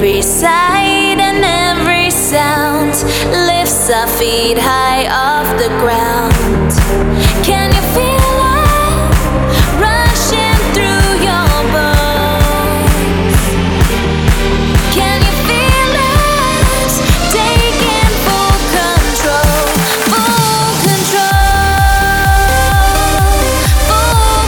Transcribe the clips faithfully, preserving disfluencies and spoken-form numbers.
Every sight and every sound lifts our feet high off the ground. Can you feel it rushing through your bones? Can you feel us taking full control? Full control, full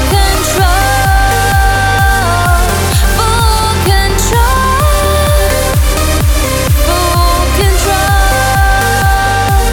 control, full control, full control.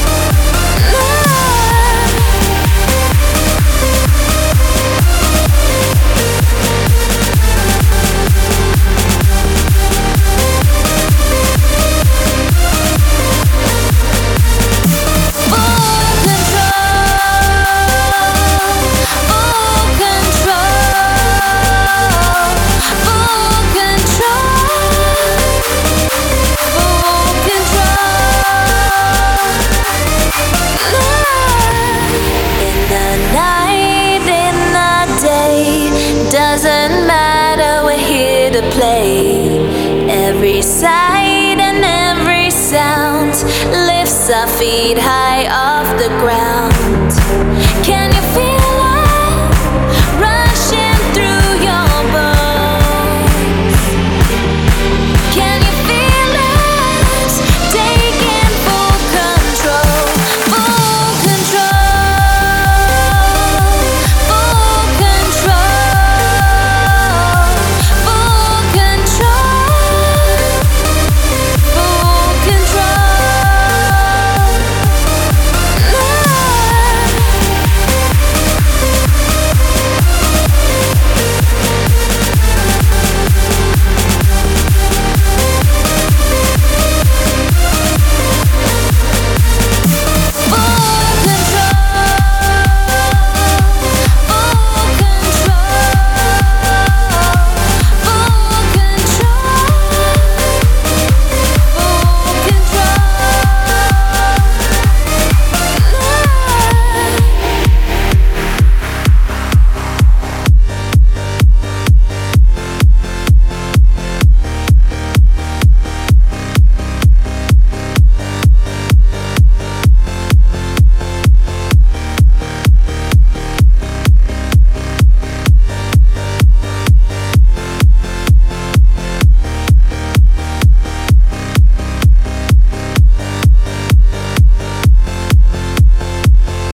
Doesn't matter, we're here to play. Every sight and every sound lifts our feet high off the ground. Can you feel